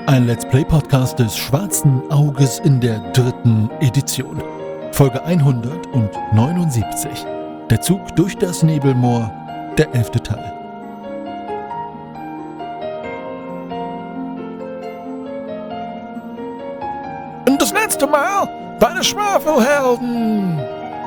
Ein Let's Play Podcast des Schwarzen Auges in der 3. Edition. Folge 179. Der Zug durch das Nebelmoor, der 11. Teil. Und das letzte Mal bei den Schwafelhelden.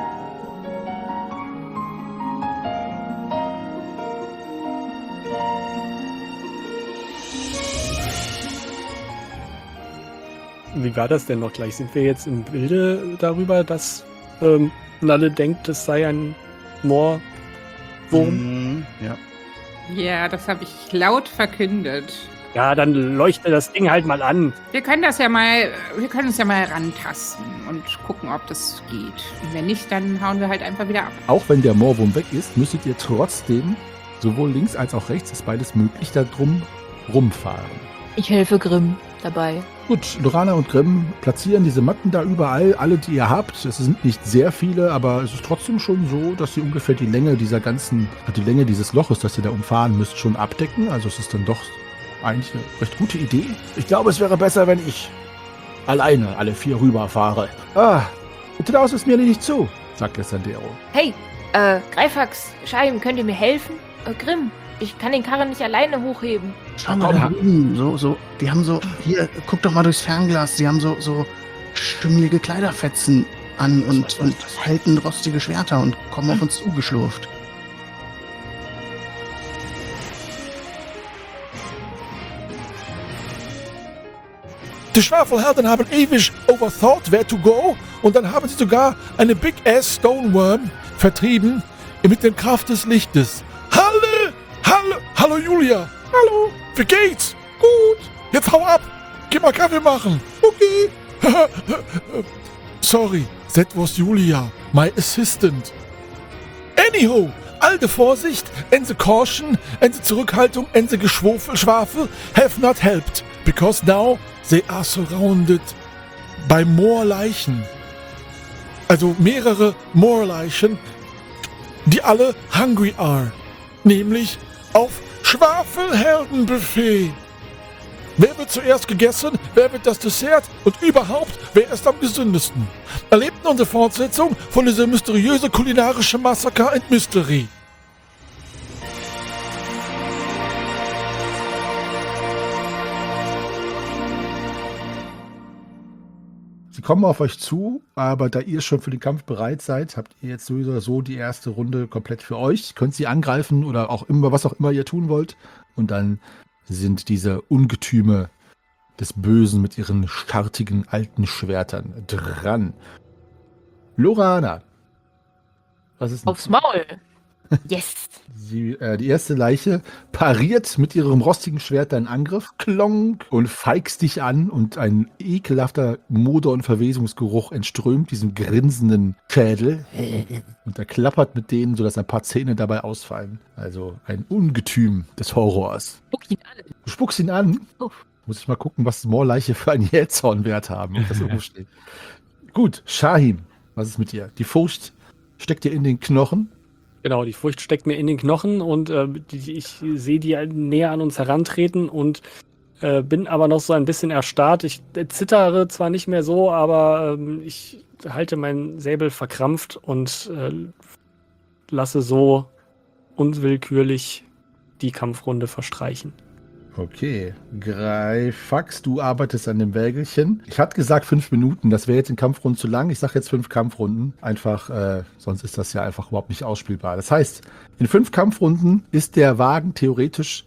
Wie war das denn noch gleich? Sind wir jetzt im Bilde darüber, dass Nalle denkt, es sei ein Moorwurm? Ja. Ja, das habe ich laut verkündet. Ja, dann leuchte das Ding halt mal an. Wir können uns ja mal herantasten und gucken, ob das geht. Und wenn nicht, dann hauen wir halt einfach wieder ab. Auch wenn der Moorwurm weg ist, müsstet ihr trotzdem, sowohl links als auch rechts, ist beides möglich, da drum rumfahren. Ich helfe Grimm dabei. Gut, Lorana und Grimm platzieren diese Matten da überall, alle, die ihr habt. Es sind nicht sehr viele, aber es ist trotzdem schon so, dass sie ungefähr die Länge dieses Loches, das ihr da umfahren müsst, schon abdecken. Also es ist dann doch eigentlich eine recht gute Idee. Ich glaube, es wäre besser, wenn ich alleine alle 4 rüberfahre. Bitte das ist mir nicht zu, sagt der Sandero. Hey, Greifax, Scheim, könnt ihr mir helfen? Grimm, ich kann den Karren nicht alleine hochheben. Schau mal da drüben, die haben so, hier, guck doch mal durchs Fernglas, die haben so schimmelige Kleiderfetzen an und halten rostige Schwerter und kommen auf uns zugeschlurft. Die Schwafelhelden haben ewig overthought where to go und dann haben sie sogar eine Big-Ass Stoneworm vertrieben mit der Kraft des Lichtes. Hallo Julia. Hallo. Wie geht's? Gut. Jetzt hau ab. Geh mal Kaffee machen. Okay. Sorry, that was Julia, my assistant. Anyhow, alte Vorsicht, and the caution, and the Zurückhaltung, and the Geschwafel have not helped, because now they are surrounded by more Leichen. Also mehrere Moorleichen, die alle hungry are. Nämlich auf Schwafelheldenbuffet. Wer wird zuerst gegessen? Wer wird das Dessert? Und überhaupt, wer ist am gesündesten? Erlebt unsere Fortsetzung von dieser mysteriöse kulinarische Massaker and Mystery. Sie kommen auf euch zu, aber da ihr schon für den Kampf bereit seid, habt ihr jetzt sowieso die erste Runde komplett für euch. Könnt sie angreifen oder auch immer, was auch immer ihr tun wollt. Und dann sind diese Ungetüme des Bösen mit ihren schartigen alten Schwertern dran. Lorana. Was ist denn? Aufs Maul. Yes. Die erste Leiche pariert mit ihrem rostigen Schwert deinen Angriff, klonk, und feigst dich an und ein ekelhafter Moder- und Verwesungsgeruch entströmt diesem grinsenden Schädel und er klappert mit denen, sodass ein paar Zähne dabei ausfallen. Also ein Ungetüm des Horrors. Spuck ihn an. Du spuckst ihn an? Uff. Muss ich mal gucken, was Moorleiche für einen Jähzornwert haben, ob das irgendwo steht. Gut, Shahim, was ist mit dir? Die Furcht steckt dir in den Knochen. Genau, die Furcht steckt mir in den Knochen und ich sehe die näher an uns herantreten und bin aber noch so ein bisschen erstarrt. Ich zittere zwar nicht mehr so, aber ich halte meinen Säbel verkrampft und lasse so unwillkürlich die Kampfrunde verstreichen. Okay, Greifax, du arbeitest an dem Wägelchen. Ich hatte gesagt 5 Minuten, das wäre jetzt in Kampfrunden zu lang. Ich sage jetzt 5 Kampfrunden, einfach, sonst ist das ja einfach überhaupt nicht ausspielbar. Das heißt, in 5 Kampfrunden ist der Wagen theoretisch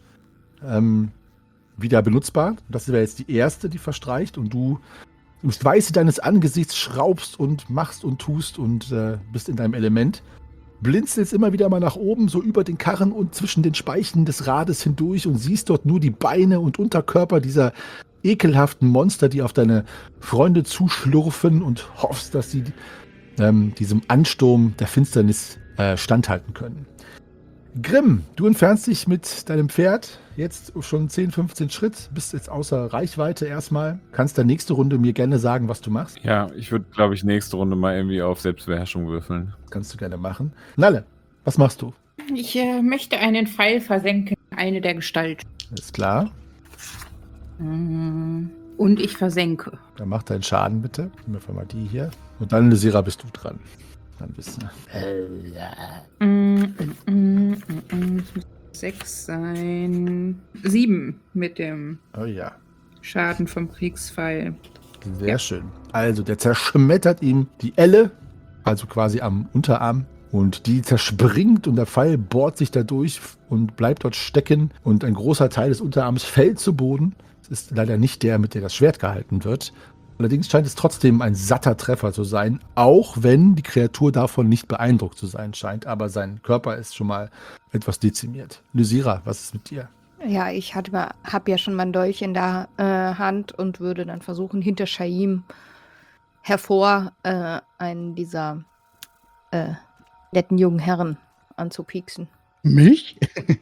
wieder benutzbar. Das wäre jetzt die erste, die verstreicht und du im Weiße deines Angesichts schraubst und machst und tust und bist in deinem Element. Blinzelst immer wieder mal nach oben, so über den Karren und zwischen den Speichen des Rades hindurch und siehst dort nur die Beine und Unterkörper dieser ekelhaften Monster, die auf deine Freunde zuschlurfen und hoffst, dass sie diesem Ansturm der Finsternis standhalten können. Grimm, du entfernst dich mit deinem Pferd jetzt schon 10, 15 Schritt, bist jetzt außer Reichweite erstmal. Kannst dann nächste Runde mir gerne sagen, was du machst? Ja, ich würde, glaube ich, nächste Runde mal irgendwie auf Selbstbeherrschung würfeln. Das kannst du gerne machen. Nalle, was machst du? Ich möchte einen Pfeil versenken, eine der Gestalt. Ist klar. Mhm. Und ich versenke. Dann mach deinen Schaden bitte. Nehmen wir mal die hier. Und dann, Lysira, bist du dran. Dann bist du. 6 sein. 7 mit dem Oh ja. Schaden vom Kriegspfeil. Sehr schön. Also, der zerschmettert ihm die Elle, also quasi am Unterarm. Und die zerspringt und der Pfeil bohrt sich dadurch und bleibt dort stecken. Und ein großer Teil des Unterarms fällt zu Boden. Es ist leider nicht der, mit dem das Schwert gehalten wird. Allerdings scheint es trotzdem ein satter Treffer zu sein, auch wenn die Kreatur davon nicht beeindruckt zu sein scheint. Aber sein Körper ist schon mal etwas dezimiert. Lysira, was ist mit dir? Ja, ich habe ja schon mein Dolch in der Hand und würde dann versuchen, hinter Shaim hervor einen dieser netten jungen Herren anzupieksen. Mich?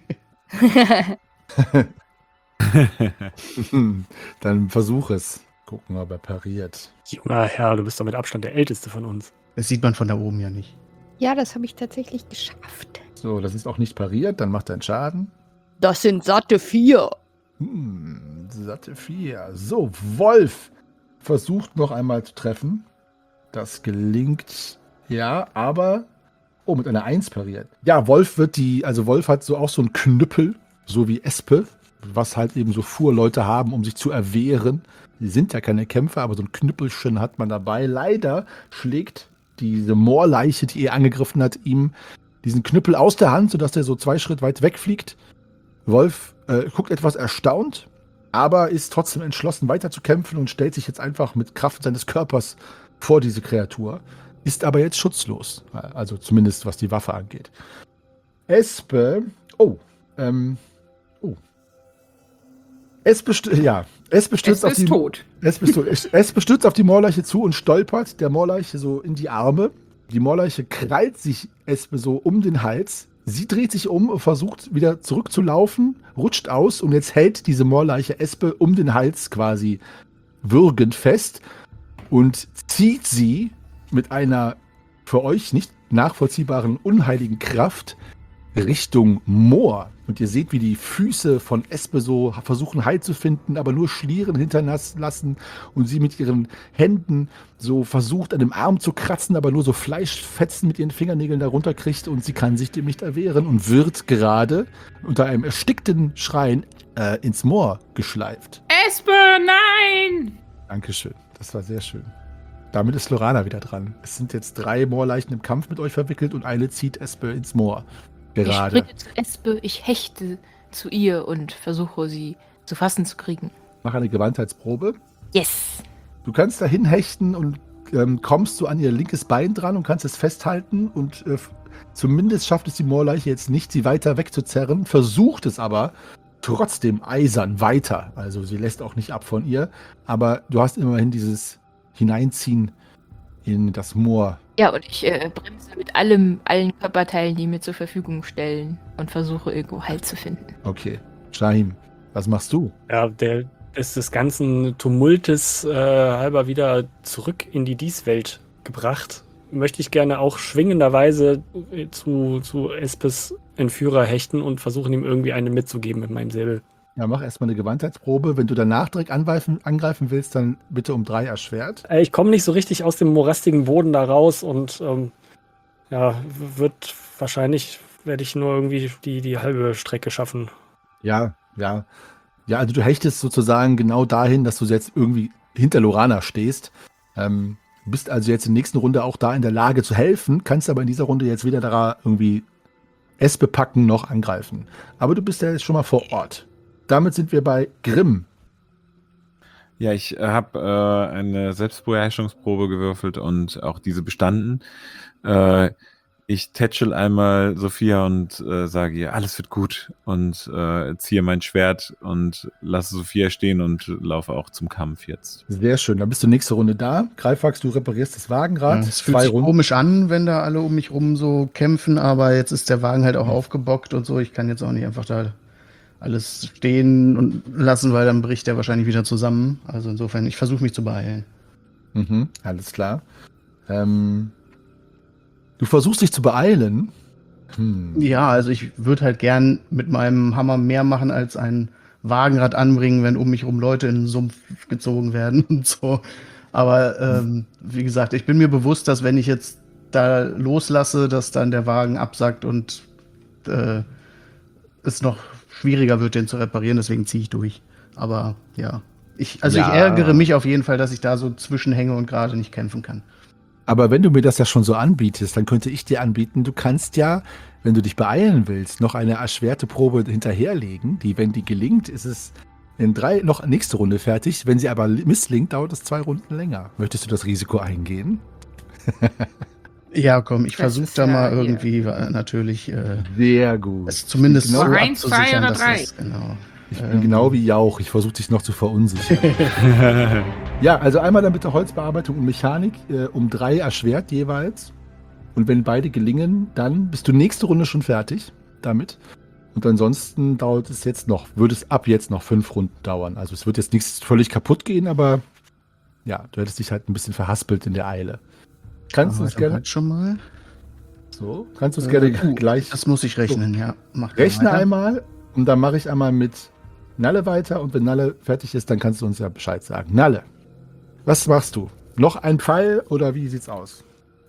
Dann versuch es. Gucken, ob er pariert. Junger Herr, du bist doch mit Abstand der Älteste von uns. Das sieht man von da oben ja nicht. Ja, das habe ich tatsächlich geschafft. So, das ist auch nicht pariert, dann macht er einen Schaden. Das sind satte 4. Satte 4. So, Wolf versucht noch einmal zu treffen. Das gelingt, ja, aber... Oh, mit einer 1 pariert. Ja, Wolf Wolf hat auch so einen Knüppel, so wie Espe, was halt eben so Fuhrleute haben, um sich zu erwehren. Die sind ja keine Kämpfer, aber so ein Knüppelchen hat man dabei. Leider schlägt diese Moorleiche, die er angegriffen hat, ihm diesen Knüppel aus der Hand, sodass er so 2 Schritt weit wegfliegt. Wolf guckt etwas erstaunt, aber ist trotzdem entschlossen, weiter zu kämpfen und stellt sich jetzt einfach mit Kraft seines Körpers vor diese Kreatur. Ist aber jetzt schutzlos. Also zumindest, was die Waffe angeht. Espe. Espe stürzt auf die... tot. Espe stürzt auf die Moorleiche zu und stolpert der Moorleiche so in die Arme. Die Moorleiche krallt sich Espe so um den Hals. Sie dreht sich um und versucht wieder zurückzulaufen, rutscht aus und jetzt hält diese Moorleiche Espe um den Hals quasi würgend fest und zieht sie mit einer für euch nicht nachvollziehbaren unheiligen Kraft Richtung Moor. Und ihr seht, wie die Füße von Espe so versuchen Halt zu finden, aber nur Schlieren hinterlassen und sie mit ihren Händen so versucht, an dem Arm zu kratzen, aber nur so Fleischfetzen mit ihren Fingernägeln darunter kriegt und sie kann sich dem nicht erwehren und wird gerade unter einem erstickten Schreien ins Moor geschleift. Espe, nein! Dankeschön, das war sehr schön. Damit ist Lorana wieder dran. Es sind jetzt 3 Moorleichen im Kampf mit euch verwickelt und eine zieht Espe ins Moor. Gerade. Ich springe zu Espe, ich hechte zu ihr und versuche sie zu fassen zu kriegen. Mach eine Gewandheitsprobe. Yes! Du kannst dahin hechten und kommst so an ihr linkes Bein dran und kannst es festhalten und zumindest schafft es die Moorleiche jetzt nicht, sie weiter wegzuzerren, versucht es aber trotzdem eisern weiter. Also sie lässt auch nicht ab von ihr, aber du hast immerhin dieses Hineinziehen in das Moor. Ja, und ich bremse mit allen Körperteilen, die mir zur Verfügung stellen und versuche irgendwo Halt zu finden. Okay. Shahim, was machst du? Ja, der ist des ganzen Tumultes halber wieder zurück in die Dieswelt gebracht. Möchte ich gerne auch schwingenderweise zu Espes Entführer hechten und versuchen, ihm irgendwie eine mitzugeben mit meinem Säbel. Ja, mach erstmal eine Gewandheitsprobe. Wenn du danach direkt angreifen willst, dann bitte um 3 erschwert. Ich komme nicht so richtig aus dem morastigen Boden da raus und werde ich nur irgendwie die halbe Strecke schaffen. Ja, also du hechtest sozusagen genau dahin, dass du jetzt irgendwie hinter Lorana stehst. Bist also jetzt in der nächsten Runde auch da in der Lage zu helfen, kannst aber in dieser Runde jetzt weder da irgendwie Espe packen noch angreifen. Aber du bist ja jetzt schon mal vor Ort. Damit sind wir bei Grimm. Ja, ich habe eine Selbstbeherrschungsprobe gewürfelt und auch diese bestanden. Ich tätschel einmal Sophia und sage ihr, alles wird gut und ziehe mein Schwert und lasse Sophia stehen und laufe auch zum Kampf jetzt. Sehr schön, dann bist du nächste Runde da. Greifax, du reparierst das Wagenrad. Es fühlt sich komisch an, wenn da alle um mich rum so kämpfen, aber jetzt ist der Wagen halt auch aufgebockt und so. Ich kann jetzt auch nicht einfach da alles stehen und lassen, weil dann bricht der wahrscheinlich wieder zusammen. Also insofern, ich versuche mich zu beeilen. Alles klar. Du versuchst dich zu beeilen. Ja, also ich würde halt gern mit meinem Hammer mehr machen als ein Wagenrad anbringen, wenn um mich rum Leute in den Sumpf gezogen werden und so. Aber wie gesagt, ich bin mir bewusst, dass wenn ich jetzt da loslasse, dass dann der Wagen absackt und es noch schwieriger wird, den zu reparieren. Deswegen ziehe ich durch. Aber ja, ich ärgere mich auf jeden Fall, dass ich da so zwischenhänge und gerade nicht kämpfen kann. Aber wenn du mir das ja schon so anbietest, dann könnte ich dir anbieten, du kannst ja, wenn du dich beeilen willst, noch eine erschwerte Probe hinterherlegen. Wenn die gelingt, ist es in 3 noch nächste Runde fertig. Wenn sie aber misslingt, dauert es 2 Runden länger. Möchtest du das Risiko eingehen? Ja, komm, ich Das versuche ist da ja mal hier. irgendwie natürlich Sehr gut. es zumindest Genau. so 1, 2 abzusichern, oder dass 3? das, genau. Ich bin genau wie Jauch. Ich versuche dich noch zu verunsichern. Ja, also einmal dann bitte Holzbearbeitung und Mechanik um 3 erschwert jeweils. Und wenn beide gelingen, dann bist du nächste Runde schon fertig damit. Und ansonsten würde es ab jetzt noch 5 Runden dauern. Also es wird jetzt nichts völlig kaputt gehen, aber ja, du hättest dich halt ein bisschen verhaspelt in der Eile. Kannst du es gerne halt schon mal? so? Kannst du es gerne gleich Das muss ich rechnen, ja. Mach rechne weiter. einmal und dann mache ich einmal mit Nalle weiter und wenn Nalle fertig ist, dann kannst du uns ja Bescheid sagen. Nalle, was machst du? Noch ein Pfeil oder wie sieht's aus?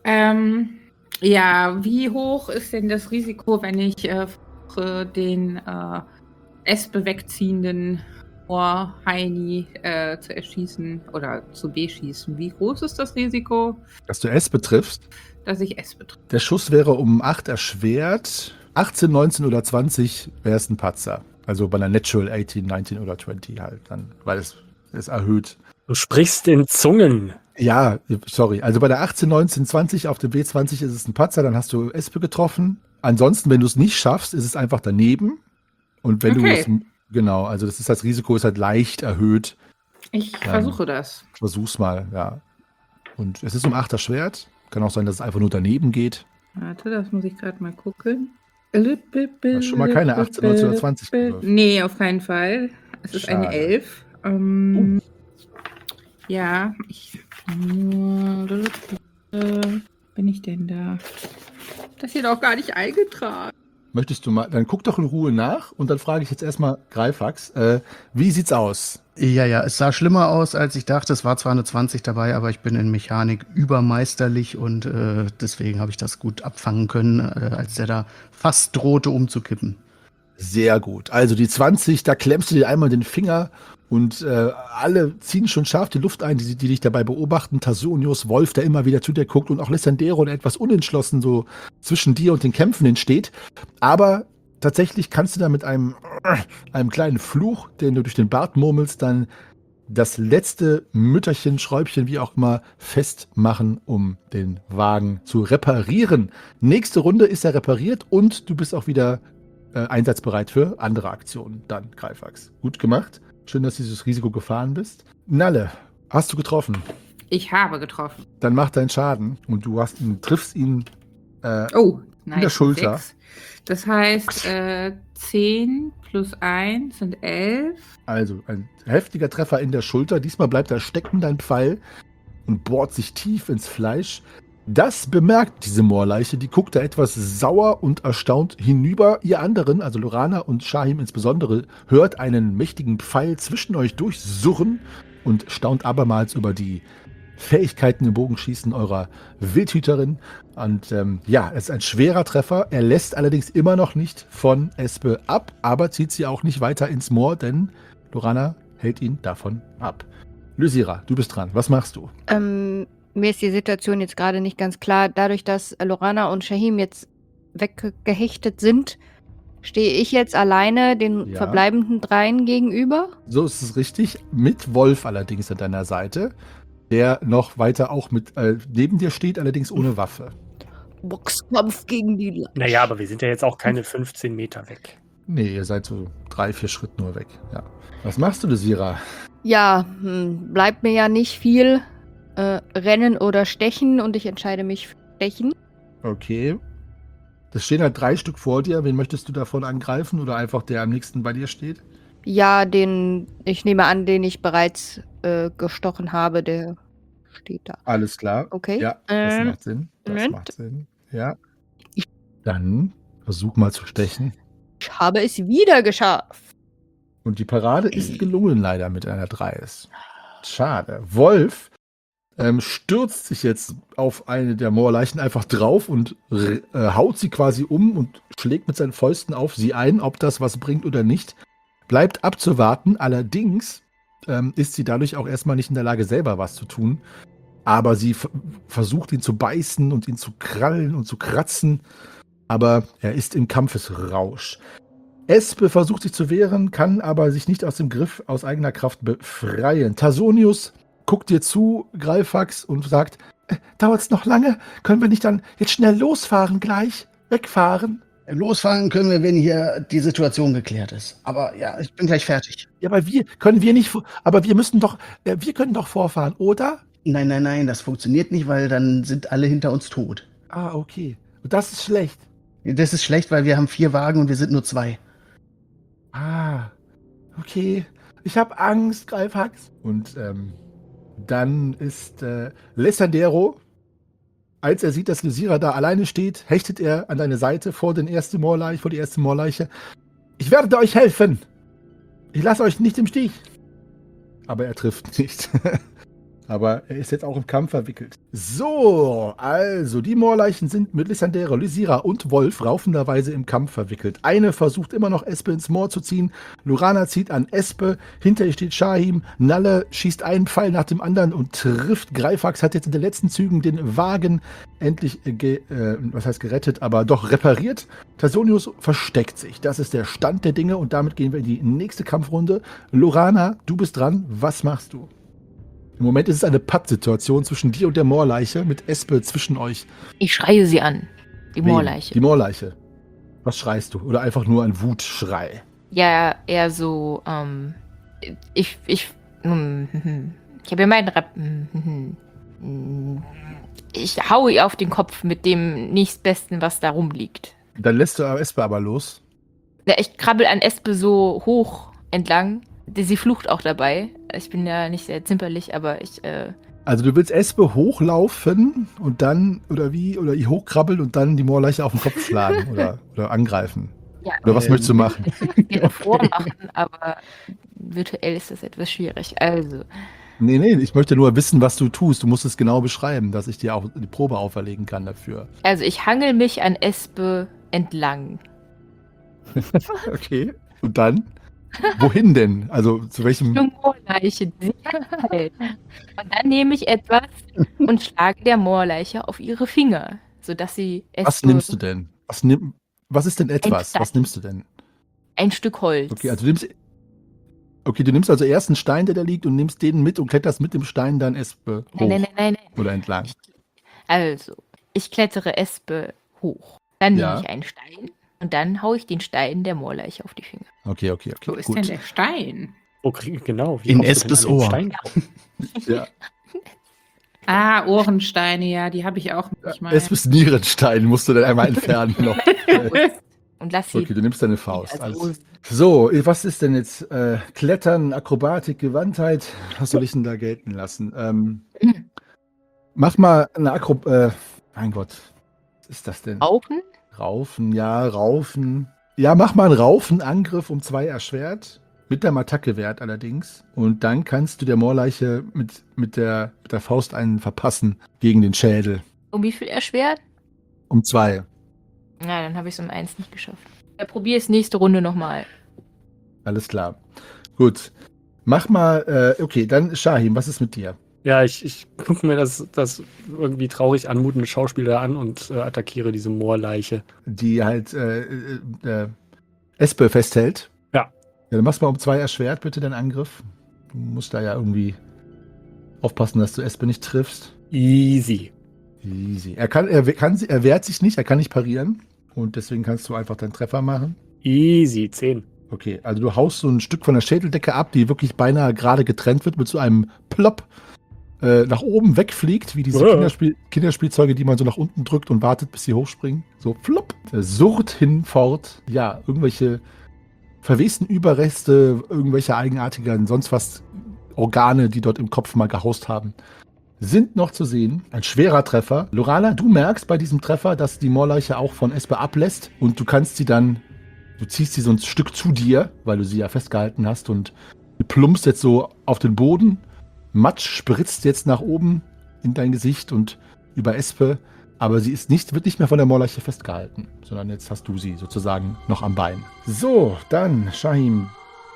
Ja, wie hoch ist denn das Risiko, wenn ich versuche, den Espe wegziehenden Ohrheini zu erschießen oder zu beschießen? Wie groß ist das Risiko, Dass du es betriffst. dass ich Espe treffe? Der Schuss wäre um 8 erschwert. 18, 19 oder 20 wäre es ein Patzer. Also bei einer Natural 18, 19 oder 20 halt dann, weil es erhöht. Du sprichst in Zungen. Ja, sorry. Also bei der 18, 19, 20 auf dem W20 ist es ein Patzer, dann hast du Espe getroffen. Ansonsten, wenn du es nicht schaffst, ist es einfach daneben. Und wenn Okay. du es, genau, also das Risiko ist halt leicht erhöht. Ich versuche das. Versuch's mal, ja. Und es ist um 8 erschwert. Kann auch sein, dass es einfach nur daneben geht. Warte, das muss ich gerade mal gucken. hast schon mal keine 18, 19 oder 20 gewürfelt. Nee, auf keinen Fall. Es ist eine Schade. 11. Ja, bin ich denn da? Das hier doch gar nicht eingetragen. Möchtest du mal, dann guck doch in Ruhe nach und dann frage ich jetzt erstmal Greifax, wie sieht's aus? Ja, es sah schlimmer aus, als ich dachte. Es war zwar eine 20 dabei, aber ich bin in Mechanik übermeisterlich und deswegen habe ich das gut abfangen können, als der da fast drohte umzukippen. Sehr gut. Also die 20, da klemmst du dir einmal den Finger und alle ziehen schon scharf die Luft ein, die dich dabei beobachten. Tasonius, Wolf, der immer wieder zu dir guckt und auch Lissandero, der etwas unentschlossen so zwischen dir und den Kämpfenden steht. Aber tatsächlich kannst du da mit einem kleinen Fluch, den du durch den Bart murmelst, dann das letzte Mütterchen, Schräubchen, wie auch immer, festmachen, um den Wagen zu reparieren. Nächste Runde ist er repariert und du bist auch wieder einsatzbereit für andere Aktionen. Dann, Greifax. Gut gemacht. Schön, dass du dieses Risiko gefahren bist. Nalle, hast du getroffen? Ich habe getroffen. Dann mach deinen Schaden und triffst ihn Oh, nein. in der Schulter. 6. Das heißt, 10 plus 1 sind 11. Also ein heftiger Treffer in der Schulter. Diesmal bleibt er stecken, dein Pfeil, und bohrt sich tief ins Fleisch. Das bemerkt diese Moorleiche. Die guckt da etwas sauer und erstaunt hinüber. Ihr anderen, also Lorana und Shahim insbesondere, hört einen mächtigen Pfeil zwischen euch durchsurren und staunt abermals über die Fähigkeiten im Bogenschießen eurer Wildhüterin. Und es ist ein schwerer Treffer. Er lässt allerdings immer noch nicht von Espe ab, aber zieht sie auch nicht weiter ins Moor, denn Lorana hält ihn davon ab. Lysira, du bist dran. Was machst du? Mir ist die Situation jetzt gerade nicht ganz klar. Dadurch, dass Lorana und Shahim jetzt weggehechtet sind, stehe ich jetzt alleine den Ja. verbleibenden dreien gegenüber? So ist es richtig. Mit Wolf allerdings an deiner Seite, der noch weiter auch mit neben dir steht, allerdings ohne Waffe. Boxkampf gegen die Leiche. Naja, aber wir sind ja jetzt auch keine 15 Meter weg. Nee, ihr seid so 3-4 Schritt nur weg. Ja. Was machst du, Lysira? Ja, bleibt mir ja nicht viel. Rennen oder stechen und ich entscheide mich für Stechen. Okay. Es stehen halt 3 Stück vor dir. Wen möchtest du davon angreifen oder einfach der am nächsten bei dir steht? Ja, ich nehme an, den ich bereits gestochen habe, der steht da. Alles klar. Okay. Ja, das macht Sinn. Moment. Ja. Dann versuch mal zu stechen. Ich habe es wieder geschafft. Und die Parade ist gelungen leider mit einer 3. Schade. Wolf stürzt sich jetzt auf eine der Moorleichen einfach drauf und haut sie quasi um und schlägt mit seinen Fäusten auf sie ein, ob das was bringt oder nicht. Bleibt abzuwarten. Allerdings ist sie dadurch auch erstmal nicht in der Lage, selber was zu tun. Aber sie versucht, ihn zu beißen und ihn zu krallen und zu kratzen. Aber er ist im Kampfesrausch. Espe versucht sich zu wehren, kann aber sich nicht aus dem Griff aus eigener Kraft befreien. Tasonius guckt dir zu, Greifax, und sagt, dauert's noch lange? Können wir nicht dann jetzt schnell losfahren gleich? Wegfahren? Losfahren können wir, wenn hier die Situation geklärt ist. Aber ja, ich bin gleich fertig. Ja, aber wir können doch vorfahren, oder? Nein, das funktioniert nicht, weil dann sind alle hinter uns tot. Ah, okay. Und das ist schlecht. Das ist schlecht, weil wir haben 4 Wagen und wir sind nur 2. Ah, okay. Ich habe Angst, Greifax. Und dann ist Lessandero, als er sieht, dass Lysira da alleine steht, hechtet er an deine Seite vor die erste Moorleiche. Ich werde euch helfen. Ich lasse euch nicht im Stich. Aber er trifft nicht. Aber er ist jetzt auch im Kampf verwickelt. So, also die Moorleichen sind mit Lysandero, Lysira und Wolf raufenderweise im Kampf verwickelt. Eine versucht immer noch Espe ins Moor zu ziehen. Lorana zieht an Espe. Hinter ihr steht Shahim. Nalle schießt einen Pfeil nach dem anderen und trifft. Greifax hat jetzt in den letzten Zügen den Wagen endlich, gerettet, aber doch repariert. Tasonius versteckt sich. Das ist der Stand der Dinge und damit gehen wir in die nächste Kampfrunde. Lorana, du bist dran. Was machst du? Im Moment ist es eine Pattsituation zwischen dir und der Moorleiche mit Espe zwischen euch. Ich schreie sie an. Die Moorleiche. Die Moorleiche. Was schreist du? Oder einfach nur ein Wutschrei? Ja, eher so, ich habe ja meinen Rap. Ich hau ihr auf den Kopf mit dem nächstbesten, was da rumliegt. Dann lässt du Espe aber los. Ja, ich krabbel an Espe so hoch entlang. Sie flucht auch dabei. Ich bin ja nicht sehr zimperlich, aber ich. Also du willst Espe hochlaufen und dann, oder ihr hochkrabbeln und dann die Moorleiche auf den Kopf schlagen oder angreifen. Ja, oder was möchtest du machen? ihre vormachen, aber virtuell ist das etwas schwierig. Also. Nee, ich möchte nur wissen, was du tust. Du musst es genau beschreiben, dass ich dir auch die Probe auferlegen kann dafür. Also ich hangel mich an Espe entlang. Okay. Und dann? Wohin denn? Also zu welchem... Moorleiche. Und dann nehme ich etwas und schlage der Moorleiche auf ihre Finger, sodass sie Espe... Was nimmst du denn? Was ist denn etwas? Was nimmst du denn? Ein Stück Holz. Okay, also du nimmst also erst einen Stein, der da liegt, und nimmst den mit und kletterst mit dem Stein dann Espe hoch. Nein. Oder entlang. Also, ich klettere Espe hoch. Dann nehme ich einen Stein und dann haue ich den Stein der Moorleiche auf die Finger. Okay. Wo ist denn der Stein? Genau. In kommst du denn Espes an den Ohr. Stein? Ja. Ah, Ohrensteine, ja, die habe ich auch manchmal. Espes Nierenstein musst du dann einmal entfernen noch. Und lass sie. Okay, du nimmst deine Faust. Also, Alles. So, was ist denn jetzt? Klettern, Akrobatik, Gewandtheit. Was soll ich denn da gelten lassen? Mach mal eine mein Gott. Was ist das denn? Raufen? Raufen. Ja, mach mal einen Raufenangriff um 2 erschwert. Mit der Attacke-Wert allerdings. Und dann kannst du der Moorleiche mit der Faust einen verpassen gegen den Schädel. Um wie viel erschwert? Um 2. Na, dann habe ich es um 1 nicht geschafft. Ja, probier es nächste Runde nochmal. Alles klar. Gut. Mach mal, okay, dann Shahim, was ist mit dir? Ja, ich gucke mir das irgendwie traurig anmutende Schauspieler an und attackiere diese Moorleiche. Die halt Espe festhält. Ja. Dann machst mal um 2 erschwert bitte den Angriff. Du musst da ja irgendwie aufpassen, dass du Espe nicht triffst. Easy. Er wehrt sich nicht, er kann nicht parieren. Und deswegen kannst du einfach deinen Treffer machen. Easy, 10. Okay, also du haust so ein Stück von der Schädeldecke ab, die wirklich beinahe gerade getrennt wird mit so einem Plopp nach oben wegfliegt, wie diese Kinderspielzeuge, die man so nach unten drückt und wartet, bis sie hochspringen. So plopp, surrt hinfort. Ja, irgendwelche verwesten Überreste, irgendwelche eigenartigen, sonst was Organe, die dort im Kopf mal gehaust haben, sind noch zu sehen. Ein schwerer Treffer. Lorana, du merkst bei diesem Treffer, dass die Moorleiche auch von Espe ablässt und du kannst sie dann Du ziehst sie so ein Stück zu dir, weil du sie ja festgehalten hast und du plumpst jetzt so auf den Boden. Matsch spritzt jetzt nach oben in dein Gesicht und über Espe, aber sie wird nicht mehr von der Moorleiche festgehalten, sondern jetzt hast du sie sozusagen noch am Bein. So, dann Shahim.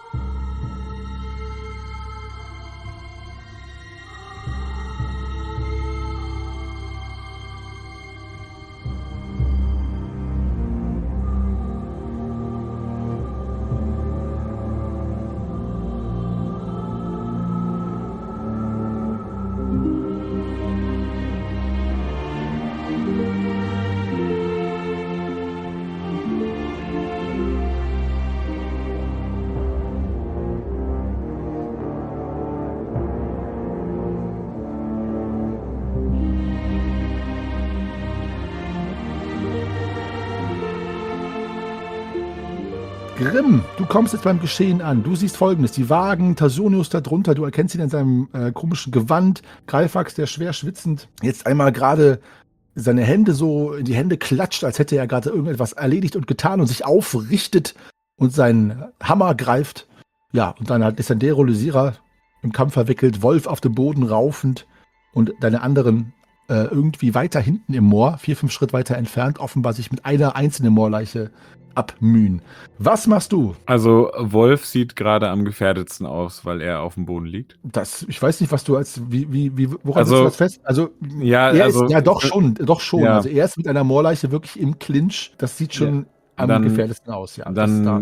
Grimm, du kommst jetzt beim Geschehen an. Du siehst Folgendes. Die Wagen, Tasonius da drunter, du erkennst ihn in seinem komischen Gewand. Greifax, der schwer schwitzend, jetzt einmal gerade seine Hände so in die Hände klatscht, als hätte er gerade irgendetwas erledigt und getan und sich aufrichtet und seinen Hammer greift. Ja, und dann hat Lysandero, Lysira im Kampf verwickelt, Wolf auf dem Boden raufend und deine anderen irgendwie weiter hinten im Moor, 4-5 Schritt weiter entfernt, offenbar sich mit einer einzelnen Moorleiche abmühen. Was machst du? Also Wolf sieht gerade am gefährdetsten aus, weil er auf dem Boden liegt. Ich weiß nicht, was du woran Also, setzt du das fest? Also, Ja, er also ist, ja doch schon. Ja. Also er ist mit einer Moorleiche wirklich im Clinch. Das sieht schon am Dann- gefährdesten aus, ja. dann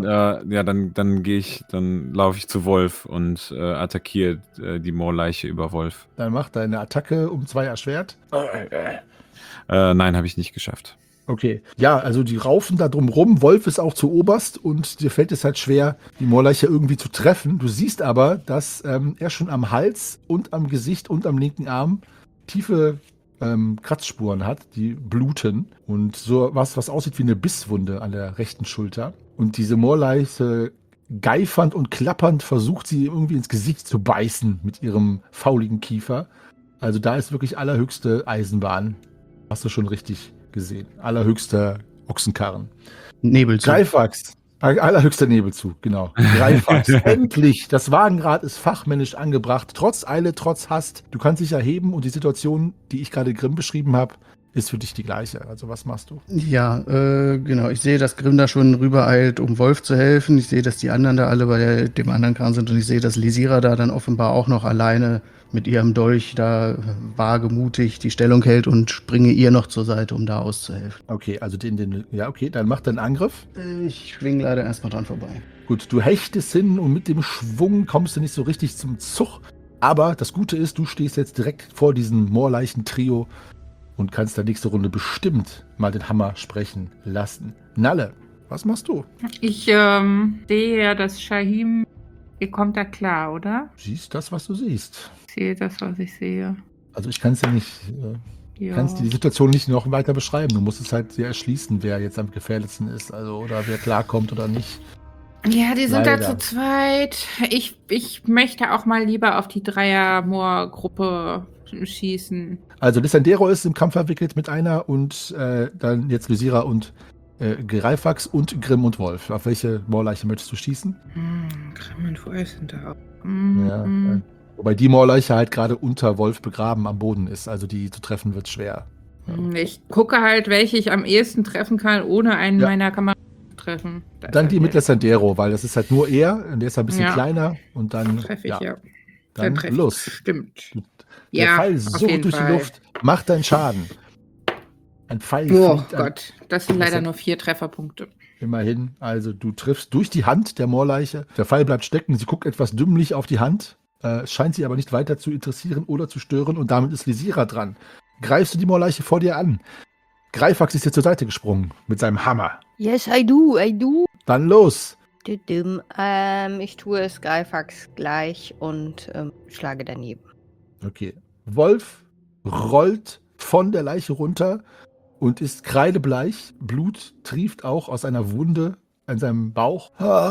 Das dann laufe ich zu Wolf und attackiere die Moorleiche über Wolf. dann mach deine Attacke um 2 erschwert. Nein, habe ich nicht geschafft. Okay. Ja, also die raufen da drum rum. Wolf ist auch zu oberst und dir fällt es halt schwer, die Moorleiche irgendwie zu treffen. Du siehst aber, dass er schon am Hals und am Gesicht und am linken Arm tiefe Kratzspuren hat, die bluten. Und so was aussieht wie eine Bisswunde an der rechten Schulter. Und diese Moorleiche geifernd und klappernd versucht sie irgendwie ins Gesicht zu beißen mit ihrem fauligen Kiefer. Also da ist wirklich allerhöchste Eisenbahn. Hast du schon richtig gesehen. Allerhöchster Ochsenkarren. Nebelzug. Greifax. Allerhöchster Nebelzug, genau. Greifax. Endlich. Das Wagenrad ist fachmännisch angebracht. Trotz Eile, trotz Hast. Du kannst dich erheben und die Situation, die ich gerade Grimm beschrieben habe, ist für dich die gleiche. Also was machst du? Ja, genau. Ich sehe, dass Grimm da schon rübereilt, um Wolf zu helfen. Ich sehe, dass die anderen da alle bei dem anderen Kran sind und ich sehe, dass Lysira da dann offenbar auch noch alleine mit ihrem Dolch da wagemutig die Stellung hält und springe ihr noch zur Seite, um da auszuhelfen. Okay, also ja, okay, dann mach deinen Angriff. Ich schwing leider erstmal dran vorbei. Gut, du hechtest hin und mit dem Schwung kommst du nicht so richtig zum Zug. Aber das Gute ist, du stehst jetzt direkt vor diesem Moorleichen-Trio und kannst der nächste Runde bestimmt mal den Hammer sprechen lassen. Nalle, was machst du? Ich sehe ja, dass Shahim, ihr kommt da klar, oder? Siehst das, was du siehst. Ich sehe das, was ich sehe. Also ich kann es ja nicht, Ja. kannst die Situation nicht noch weiter beschreiben. Du musst es halt sehr erschließen, wer jetzt am gefährlichsten ist, also oder wer klarkommt oder nicht. Ja, die sind Leider. da zu zweit. Ich möchte auch mal lieber auf die Dreier-Moor-Gruppe schießen. Also Lysandero ist im Kampf verwickelt mit einer und dann jetzt Lysira und Greifax und Grimm und Wolf. Auf welche Moorleiche möchtest du schießen? Grimm und Wolf sind da auch. Ja, wobei die Moorleiche halt gerade unter Wolf begraben am Boden ist, also die zu treffen wird schwer. Ich gucke halt, welche ich am ehesten treffen kann, ohne einen Ja. meiner Kameraden zu treffen. Da ist Dann halt die mit der. Lysandero, weil das ist halt nur er und der ist ein bisschen Ja. kleiner und dann Treffe ich, ja. dann treffe ich los. bestimmt. Der Ja, Pfeil auf so jeden durch Fall. die Luft, macht deinen Schaden. Ein Pfeil Oh fliegt an- Gott, das sind leider nur 4 Trefferpunkte. Immerhin, also du triffst durch die Hand der Moorleiche. Der Pfeil bleibt stecken, sie guckt etwas dümmlich auf die Hand, scheint sie aber nicht weiter zu interessieren oder zu stören und damit ist Lysira dran. Greifst du die Moorleiche vor dir an? Greifax ist dir zur Seite gesprungen mit seinem Hammer. Yes, I do. Dann los! Düdüm. Ich tue es Greifax gleich und schlage daneben. Okay. Wolf rollt von der Leiche runter und ist kreidebleich. Blut trieft auch aus einer Wunde an seinem Bauch.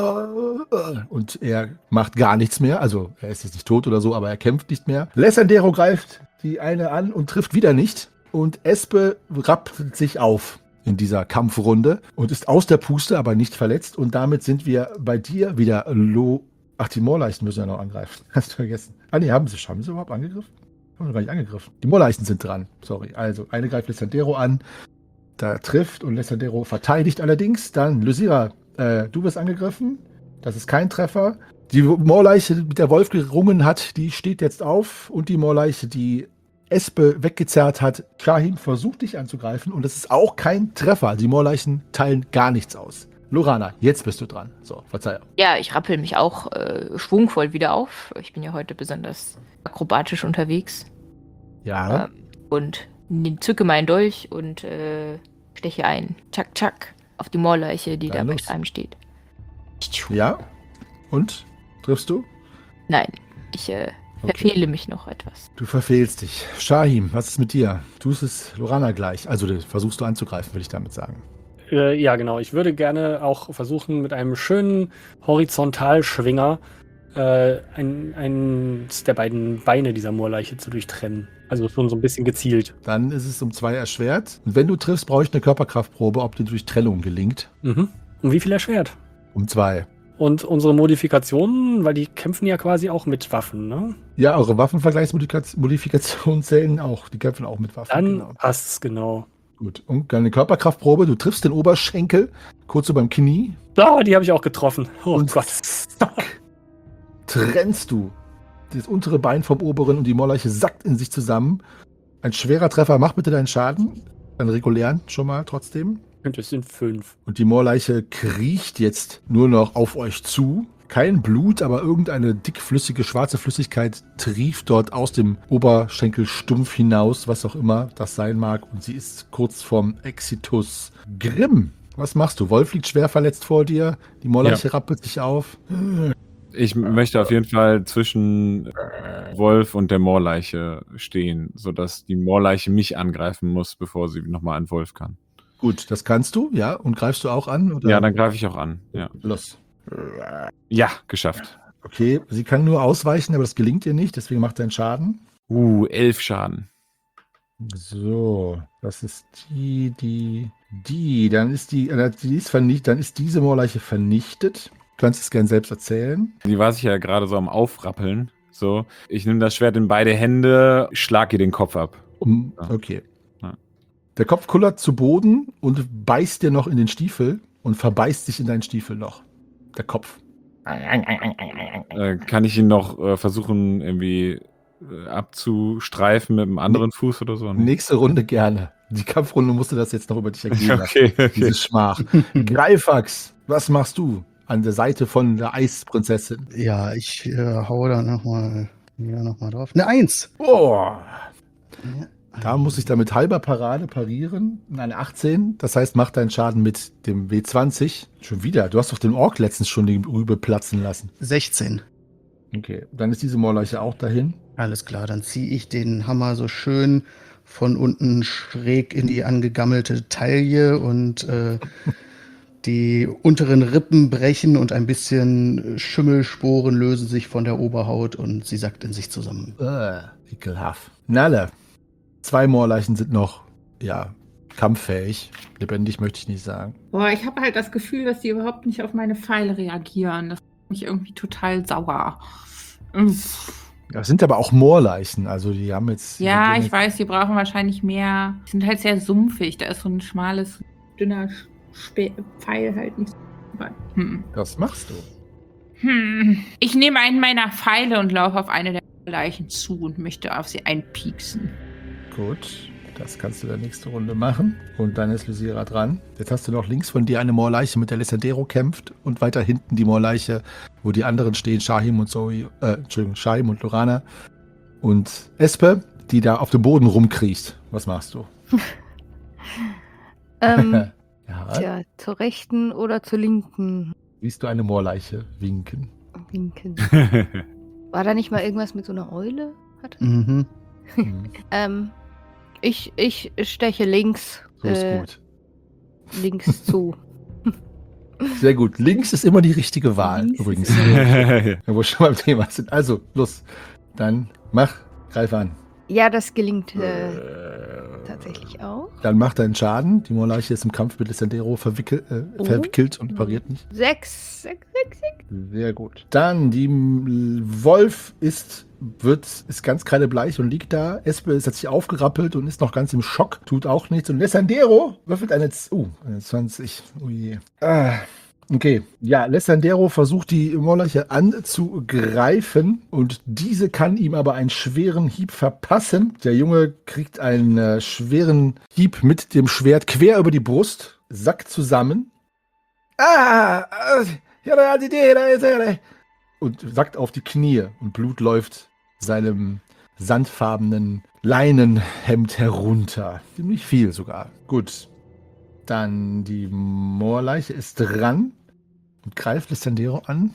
Und er macht gar nichts mehr. Also er ist jetzt nicht tot oder so, aber er kämpft nicht mehr. Lysandero greift die eine an und trifft wieder nicht. Und Espe rappelt sich auf. in dieser Kampfrunde und ist aus der Puste, aber nicht verletzt. Und damit sind wir bei dir wieder Ach, die Moorleichen müssen ja noch angreifen. Hast du vergessen. Ah, nee, haben sie überhaupt angegriffen? Haben wir gar nicht angegriffen. Die Moorleichen sind dran. Sorry. Also, eine greift Lissandero an. Da trifft und Lissandero verteidigt allerdings. Dann, Lysira, du wirst angegriffen. Das ist kein Treffer. Die Moorleiche, mit der Wolf gerungen hat, die steht jetzt auf. Und die Moorleiche, die Espe weggezerrt hat, Shahim versucht dich anzugreifen. Und das ist auch kein Treffer. Also die Moorleichen teilen gar nichts aus. Lorana, jetzt bist du dran. So, Verzeihung. Ja, ich rappel mich auch schwungvoll wieder auf. Ich bin ja heute besonders akrobatisch unterwegs. Ja. Und zücke meinen Dolch und steche ein. Tschak, tschak. Auf die Moorleiche, die Dann da bei los. Shahim steht. Ja. Und? Triffst du? Nein, ich verfehle mich noch etwas. Du verfehlst dich. Shahim, was ist mit dir? Tust es Lorana gleich. Also versuchst du anzugreifen, will ich damit sagen. Ja, genau. Ich würde gerne auch versuchen, mit einem schönen Horizontalschwinger eins der beiden Beine dieser Moorleiche zu durchtrennen. Also schon so ein bisschen gezielt. Dann ist es um 2 erschwert. Und wenn du triffst, brauche ich eine Körperkraftprobe, ob die Durchtrennung gelingt. Mhm. Um wie viel erschwert? Um 2. Und unsere Modifikationen, weil die kämpfen ja quasi auch mit Waffen, ne? Ja, eure Waffenvergleichsmodifikationen zählen auch. Die kämpfen auch mit Waffen. Dann Genau. passt's, genau. Gut. Und eine Körperkraftprobe. Du triffst den Oberschenkel, kurz über dem Knie. Ah, die habe ich auch getroffen. Oh und Gott. zack, trennst du das untere Bein vom oberen und die Moorleiche sackt in sich zusammen. Ein schwerer Treffer. Mach bitte deinen Schaden. Deinen regulären schon mal trotzdem. Und es sind 5. Und die Moorleiche kriecht jetzt nur noch auf euch zu. Kein Blut, aber irgendeine dickflüssige, schwarze Flüssigkeit trieft dort aus dem Oberschenkelstumpf hinaus, was auch immer das sein mag. Und sie ist kurz vorm Exitus. Grimm, was machst du? Wolf liegt schwer verletzt vor dir. Die Moorleiche rappelt sich auf. Ich möchte auf jeden Fall zwischen Wolf und der Moorleiche stehen, sodass die Moorleiche mich angreifen muss, bevor sie nochmal an Wolf kann. Gut, das kannst du, ja. Und greifst du auch an? Oder? Ja, dann greife ich auch an. Ja, Los. ja, geschafft. Okay, sie kann nur ausweichen, aber das gelingt ihr nicht, deswegen macht er einen Schaden. 11 Schaden. So, das ist dann ist dann ist diese Moorleiche vernichtet. Du kannst es gern selbst erzählen. Die war sich ja gerade so am Aufrappeln. So, ich nehme das Schwert in beide Hände, schlag ihr den Kopf ab. Okay. Ja. Der Kopf kullert zu Boden und beißt dir noch in den Stiefel und verbeißt sich in deinen Stiefel noch. Der Kopf. Kann ich ihn noch versuchen, irgendwie abzustreifen mit einem anderen Fuß oder so? Nächste Runde gerne. Die Kampfrunde musste das jetzt noch über dich ergehen lassen. Okay. Diese Schmach. Greifax, was machst du an der Seite von der Eisprinzessin? Ja, ich hau da nochmal drauf. Eine 1. Oh. Da muss ich dann mit halber Parade parieren. Eine 18. Das heißt, mach deinen Schaden mit dem W20. Schon wieder. Du hast doch den Ork letztens schon die Rübe platzen lassen. 16. Okay. Dann ist diese Moorleiche auch dahin. Alles klar, dann ziehe ich den Hammer so schön von unten schräg in die angegammelte Taille und die unteren Rippen brechen und ein bisschen Schimmelsporen lösen sich von der Oberhaut und sie sackt in sich zusammen. Ekelhaft. Nalle. 2 Moorleichen sind noch, kampffähig. Lebendig möchte ich nicht sagen. Boah, ich habe halt das Gefühl, dass die überhaupt nicht auf meine Pfeile reagieren. Das macht mich irgendwie total sauer. Das sind aber auch Moorleichen, also die haben jetzt... Ja, ich weiß, die brauchen wahrscheinlich mehr. Die sind halt sehr sumpfig. Da ist so ein schmales, dünner Pfeil halt nicht so. Was machst du? Ich nehme einen meiner Pfeile und laufe auf eine der Leichen zu und möchte auf sie einpieksen. Gut, das kannst du in der nächsten Runde machen. Und dann ist Lysira dran. Jetzt hast du noch links von dir eine Moorleiche, mit der Lissandero kämpft. Und weiter hinten die Moorleiche, wo die anderen stehen, Shahim und Shahim und Lorana. Und Espe, die da auf dem Boden rumkriecht. Was machst du? Ja, Ja, zur rechten oder zur linken siehst du eine Moorleiche winken. winken. War da nicht mal irgendwas mit so einer Eule? Mhm. Ich steche links, So ist gut. links zu. Sehr gut. Links ist immer die richtige Wahl, Links übrigens. ist Wenn wir schon beim Thema sind. Also, los. Dann greif an. Ja, das gelingt tatsächlich auch. Dann macht er einen Schaden. Die Moorleiche ist im Kampf mit Lissandero verwickelt und pariert nicht. 6. Sehr gut. Dann, die Wolf ist ganz kreidebleich und liegt da. Espe hat sich aufgerappelt und ist noch ganz im Schock. Tut auch nichts. Und Lissandero würfelt eine 20. Oh je. Okay. Ja, Lissandero versucht die Moorleiche anzugreifen und diese kann ihm aber einen schweren Hieb verpassen. Der Junge kriegt einen schweren Hieb mit dem Schwert quer über die Brust, sackt zusammen. Und sackt auf die Knie und Blut läuft seinem sandfarbenen Leinenhemd herunter. Ziemlich viel sogar. Gut. Dann die Moorleiche ist dran und greift Lissandero an.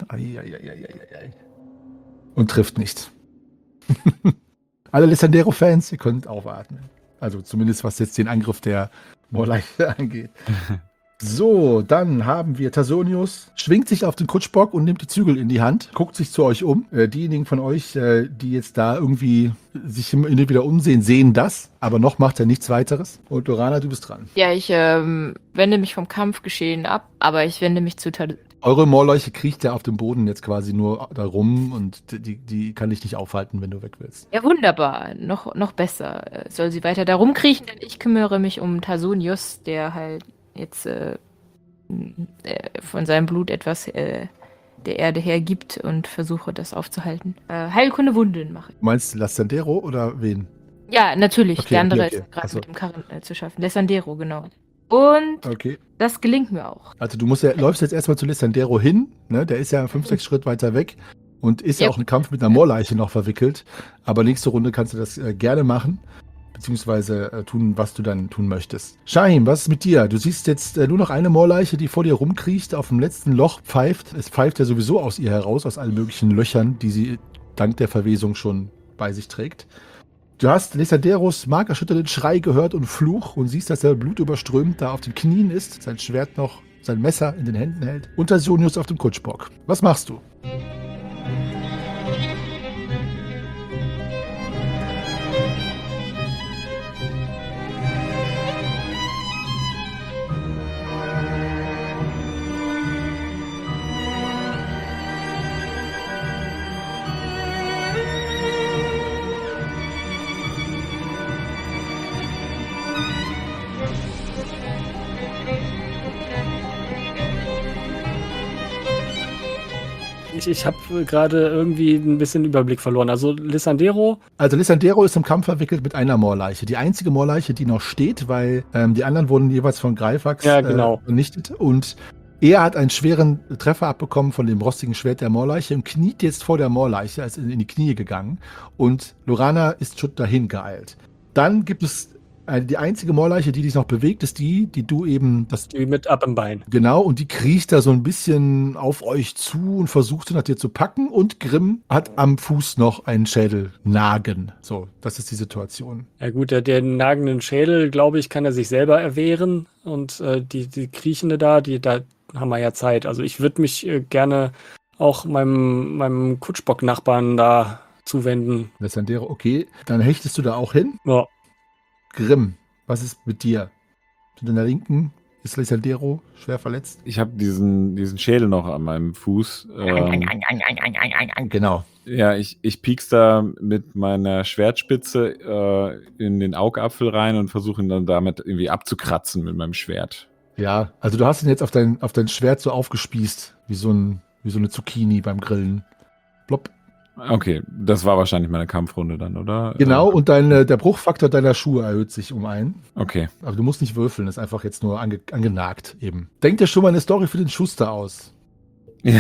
Und trifft nicht. Alle Lissandero-Fans, ihr könnt aufatmen. Also zumindest was jetzt den Angriff der Moorleiche angeht. So, dann haben wir Tasonius, schwingt sich auf den Kutschbock und nimmt die Zügel in die Hand, guckt sich zu euch um. Diejenigen von euch, die jetzt da irgendwie sich wieder umsehen, sehen das, aber noch macht er nichts weiteres. Und Lorana, du bist dran. Ja, ich wende mich vom Kampfgeschehen ab, aber ich wende mich zu Eure Moorleiche kriecht ja auf dem Boden jetzt quasi nur da rum und die kann dich nicht aufhalten, wenn du weg willst. Ja, wunderbar. Noch besser. Soll sie weiter da rumkriechen, denn ich kümmere mich um Tasonius, der halt jetzt von seinem Blut etwas der Erde hergibt und versuche, das aufzuhalten. Heilkunde Wunden mache ich. Du meinst Lissandero oder wen? Ja, natürlich. Okay, der andere okay. ist gerade Achso. mit dem Karren zu schaffen. Lissandero, genau. Und Okay. das gelingt mir auch. Also du läufst jetzt erstmal zu Lissandero hin, ne? Der ist ja 5-6 Schritt weiter weg und ist ja Yep. auch im Kampf mit einer Moorleiche noch verwickelt. Aber nächste Runde kannst du das gerne machen, beziehungsweise tun, was du dann tun möchtest. Shahim, was ist mit dir? Du siehst jetzt nur noch eine Moorleiche, die vor dir rumkriecht, auf dem letzten Loch pfeift. Es pfeift ja sowieso aus ihr heraus, aus allen möglichen Löchern, die sie dank der Verwesung schon bei sich trägt. Du hast Lissanderos markerschütternden Schrei gehört und Fluch und siehst, dass er blutüberströmt da auf den Knien ist, sein Schwert noch, sein Messer in den Händen hält und Tasonius auf dem Kutschbock. Was machst du? Ich habe gerade irgendwie ein bisschen Überblick verloren. Also Lissandero, Also Lissandero ist im Kampf verwickelt mit einer Moorleiche. Die einzige Moorleiche, die noch steht, weil die anderen wurden jeweils von Greifax Ja, genau. vernichtet. Und er hat einen schweren Treffer abbekommen von dem rostigen Schwert der Moorleiche und kniet jetzt vor der Moorleiche, ist in die Knie gegangen. Und Lorana ist schon dahin geeilt. Dann gibt es die einzige Moorleiche, die sich noch bewegt, ist die du eben... die mit ab im Bein. Genau, und die kriecht da so ein bisschen auf euch zu und versucht nach dir zu packen. Und Grimm hat am Fuß noch einen Schädelnagen. So, das ist die Situation. Ja gut, der nagenden Schädel, glaube ich, kann er sich selber erwehren. Und die Kriechende da haben wir ja Zeit. Also ich würde mich gerne auch meinem Kutschbock-Nachbarn da zuwenden. Lissandero, okay. Dann hechtest du da auch hin. Ja. Grimm, was ist mit dir? Zu deiner Linken ist Lissandero schwer verletzt. Ich habe diesen Schädel noch an meinem Fuß. Genau. Ja, ich piek's da mit meiner Schwertspitze in den Augapfel rein und versuche ihn dann damit irgendwie abzukratzen mit meinem Schwert. Ja, also du hast ihn jetzt auf dein Schwert so aufgespießt, wie so eine Zucchini beim Grillen. Plopp. Okay, das war wahrscheinlich meine Kampfrunde dann, oder? Genau, und der Bruchfaktor deiner Schuhe erhöht sich um 1. Okay. Aber du musst nicht würfeln, ist einfach jetzt nur angenagt eben. Denk dir schon mal eine Story für den Schuster aus. Du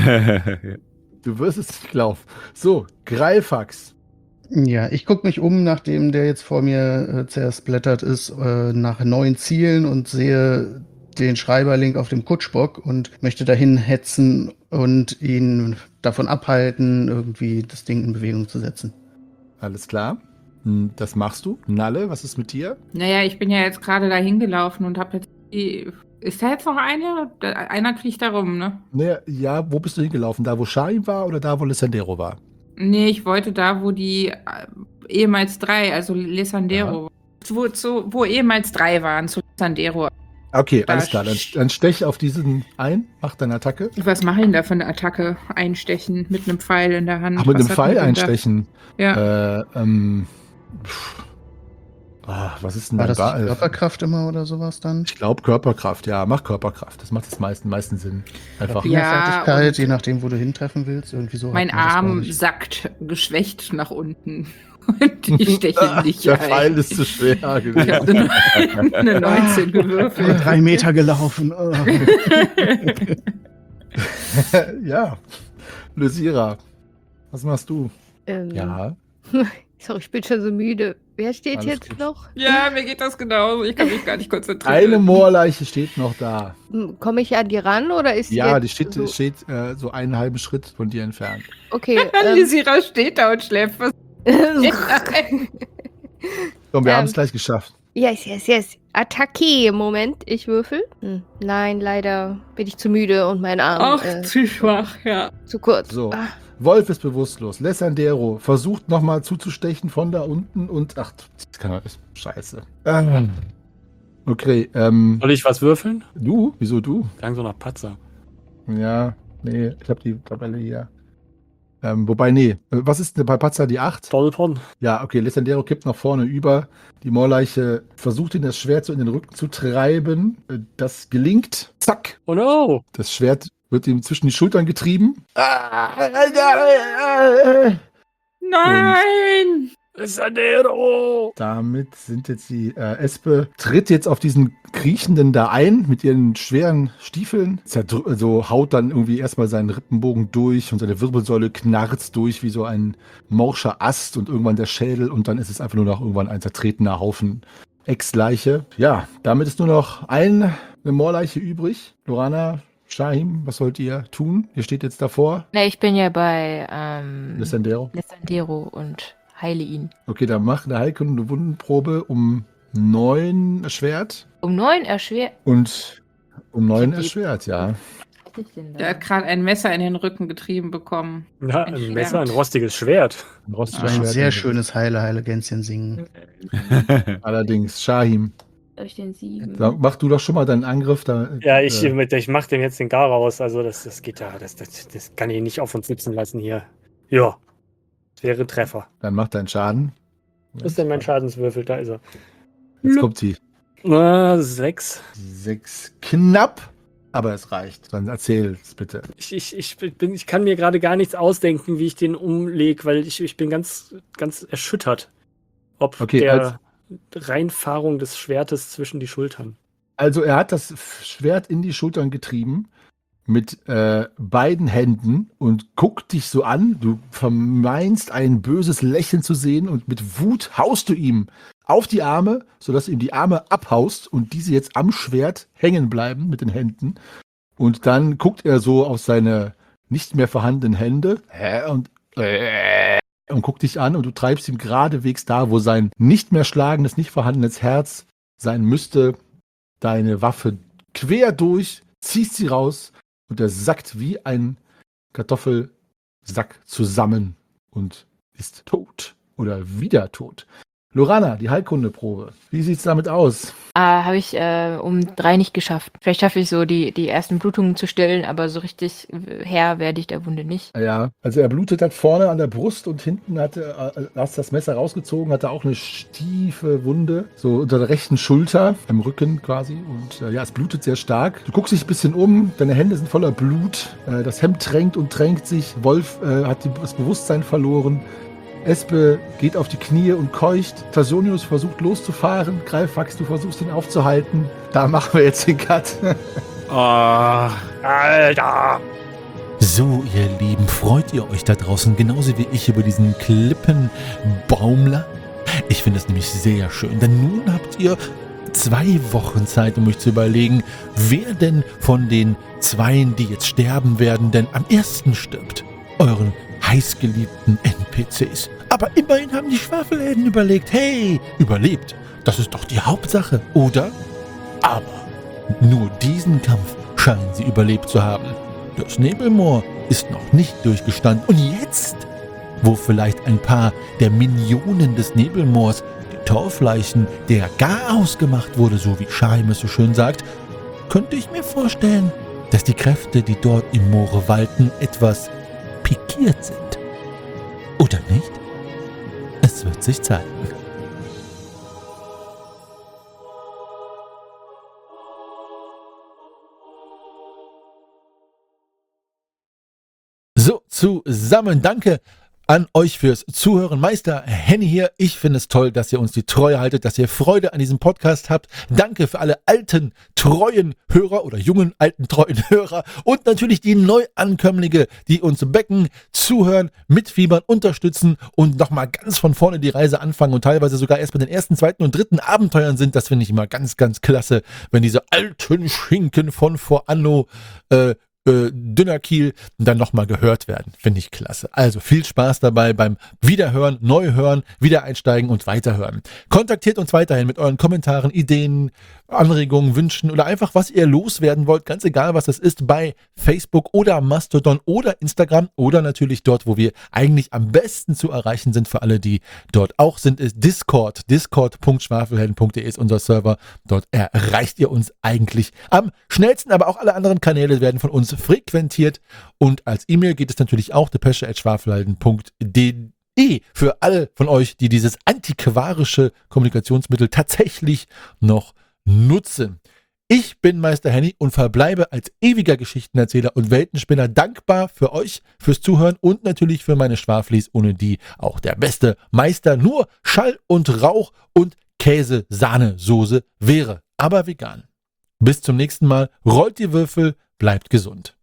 wirst es nicht glauben. So, Greifax. Ja, ich gucke mich um, nachdem der jetzt vor mir zersplittert ist, nach neuen Zielen und sehe den Schreiberling auf dem Kutschbock und möchte dahin hetzen und ihn davon abhalten, irgendwie das Ding in Bewegung zu setzen. Alles klar. Das machst du. Nalle, was ist mit dir? Naja, ich bin ja jetzt gerade da hingelaufen und habe jetzt ist da jetzt noch eine? Einer kriecht da rum, ne? Naja, ja, wo bist du hingelaufen? Da, wo Shahim war oder da, wo Lissandero war? Nee, ich wollte da, wo die ehemals 3, also Lissandero. wo ehemals 3 waren, zu Sandero. Okay, Da alles klar. Dann stech auf diesen ein, mach deine Attacke. Was mache ich denn da für eine Attacke? Einstechen mit einem Pfeil in der Hand. Ach, mit Was einem hat Pfeil man denn da? einstechen. Ja. Was ist denn War da? das nicht Körperkraft immer oder sowas dann? Ich glaube Körperkraft, ja, mach Körperkraft. Das macht das meisten Sinn. Einfach. Ja, Fingerfertigkeit, und- je nachdem, wo du hintreffen willst. Irgendwie so. Mein hat man das, glaub Arm ich. sackt geschwächt nach unten. Und ich steche nicht Der ein. Pfeil ist zu schwer Ich gewesen. habe eine 19 gewürfelt. 3 Meter gelaufen. Oh. Ja. Lysira, was machst du? Ähm, Ja. Sorry, ich bin schon so müde. Wer steht Alles jetzt gut. noch? Ja, mir geht das genauso. Ich kann mich gar nicht konzentrieren. Eine Moorleiche steht noch da. Komme ich an die ran oder ist Ja, die jetzt steht so? so einen halben Schritt von dir entfernt. Okay. Lysira steht da und schläft. Was? Komm, wir Ähm. haben es gleich geschafft. yes. Attacke. Moment, ich würfel. Nein, leider bin ich zu müde und mein Arm Ach, zu schwach, ja. zu kurz. So. Ah, Wolf ist bewusstlos. Lessandero versucht nochmal zuzustechen von da unten und ach, das kann ist scheiße. Okay, Soll ich was würfeln? du? Wieso du? Klang so nach Patzer. Ja, nee, ich habe die Tabelle hier. Wobei, nee, was ist denn bei Patzer die 8? Stolpern. Ja, okay, Lessandero kippt nach vorne über. Die Moorleiche versucht ihn das Schwert so in den Rücken zu treiben. Das gelingt. Zack. Oh no! Das Schwert wird ihm zwischen die Schultern getrieben. Nein! Sandero! Damit sind jetzt die Espe tritt jetzt auf diesen Kriechenden da ein mit ihren schweren Stiefeln. Also haut dann irgendwie erstmal seinen Rippenbogen durch und seine Wirbelsäule knarzt durch wie so ein morscher Ast und irgendwann der Schädel und dann ist es einfach nur noch irgendwann ein zertretener Haufen Ex-Leiche. Ja, damit ist nur noch eine Moorleiche übrig. Lorana, Shahim, was sollt ihr tun? Ihr steht jetzt davor. Na, ich bin ja bei Lessandero. Lessandero und heile ihn. Okay, dann mach eine Heilkunde Wundenprobe um 9 erschwert. Um 9 erschwert. Und um 9 Ich hab die- erschwert, ja. Was hatte ich denn da? Der hat gerade ein Messer in den Rücken getrieben bekommen. Ja, Ein ein Messer, ein Schwert. rostiges Schwert. Ein rostiges Ein Schwert. sehr schönes Heile Gänschen singen. Allerdings, Shahim, Durch den 7. mach du doch schon mal deinen Angriff. Da, Ja, ich mach dem jetzt den Gar raus. Also das geht ja, das kann ich nicht auf uns sitzen lassen hier. Ja. Das wäre ein Treffer. Dann mach deinen Schaden. Was ist denn mein Schadenswürfel? Da ist er. Jetzt kommt die 6. 6 knapp, aber es reicht. Dann erzähl's bitte. Ich kann mir gerade gar nichts ausdenken, wie ich den umlege, weil ich bin ganz erschüttert. Ob Okay, der Reinfahrung des Schwertes zwischen die Schultern. Also er hat das Schwert in die Schultern getrieben mit beiden Händen und guckt dich so an. Du vermeinst ein böses Lächeln zu sehen und mit Wut haust du ihm auf die Arme, sodass du ihm die Arme abhaust und diese jetzt am Schwert hängen bleiben mit den Händen. Und dann guckt er so auf seine nicht mehr vorhandenen Hände und guckt dich an und du treibst ihm geradewegs da, wo sein nicht mehr schlagendes, nicht vorhandenes Herz sein müsste, deine Waffe quer durch, ziehst sie raus und er sackt wie ein Kartoffelsack zusammen und ist tot oder wieder tot. Lorana, die Heilkundeprobe. Wie sieht's damit aus? Habe ich um 3 nicht geschafft. Vielleicht schaffe ich so die ersten Blutungen zu stillen, aber so richtig Herr werde ich der Wunde nicht. Ja, also er blutet halt vorne an der Brust und hinten hast das Messer rausgezogen, hatte auch eine stiefe Wunde, so unter der rechten Schulter, im Rücken quasi. Und ja, es blutet sehr stark. Du guckst dich ein bisschen um, deine Hände sind voller Blut, das Hemd tränkt und tränkt sich. Wolf hat das Bewusstsein verloren. Espe geht auf die Knie und keucht. Tasonius versucht loszufahren. Greifax, du versuchst ihn aufzuhalten. Da machen wir jetzt den Cut. Oh, Alter! So, ihr Lieben, freut ihr euch da draußen genauso wie ich über diesen Klippenbaumler? Ich finde es nämlich sehr schön, denn nun habt ihr 2 Wochen Zeit, um euch zu überlegen, wer denn von den 2, die jetzt sterben werden, denn am ersten stirbt. Euren heißgeliebten NPCs. Aber immerhin haben die Schwafelhelden überlegt, hey, überlebt, das ist doch die Hauptsache, oder? Aber nur diesen Kampf scheinen sie überlebt zu haben. Das Nebelmoor ist noch nicht durchgestanden. Und jetzt wo vielleicht ein paar der Minionen des Nebelmoors, die Torfleichen, der Garaus gemacht wurde, so wie Scheim es so schön sagt, könnte ich mir vorstellen, dass die Kräfte, die dort im Moore walten, etwas pikiert sind. Oder nicht? Es wird sich zeigen. So, zusammen danke an euch fürs Zuhören. Meister Henny hier. Ich finde es toll, dass ihr uns die Treue haltet, dass ihr Freude an diesem Podcast habt. Danke für alle alten, treuen Hörer oder jungen, alten, treuen Hörer und natürlich die Neuankömmlinge, die uns backen, zuhören, mitfiebern, unterstützen und nochmal ganz von vorne die Reise anfangen und teilweise sogar erst bei den ersten, zweiten und dritten Abenteuern sind. Das finde ich immer ganz, ganz klasse, wenn diese alten Schinken von vor Anno Dünnerkiel dann nochmal gehört werden. Finde ich klasse. Also viel Spaß dabei beim Wiederhören, Neuhören, Wiedereinsteigen und Weiterhören. Kontaktiert uns weiterhin mit euren Kommentaren, Ideen, Anregungen, Wünschen oder einfach, was ihr loswerden wollt, ganz egal, was das ist, bei Facebook oder Mastodon oder Instagram oder natürlich dort, wo wir eigentlich am besten zu erreichen sind für alle, die dort auch sind, ist Discord. Discord.schwafelhelden.de ist unser Server. Dort erreicht ihr uns eigentlich am schnellsten, aber auch alle anderen Kanäle werden von uns frequentiert und als E-Mail geht es natürlich auch depesche@schwafelhelden.de für alle von euch, die dieses antiquarische Kommunikationsmittel tatsächlich noch nutzen. Ich bin Meister Henny und verbleibe als ewiger Geschichtenerzähler und Weltenspinner dankbar für euch, fürs Zuhören und natürlich für meine Schwaflis, ohne die auch der beste Meister nur Schall und Rauch und Käse-Sahnesoße wäre, aber vegan. Bis zum nächsten Mal, rollt die Würfel, bleibt gesund.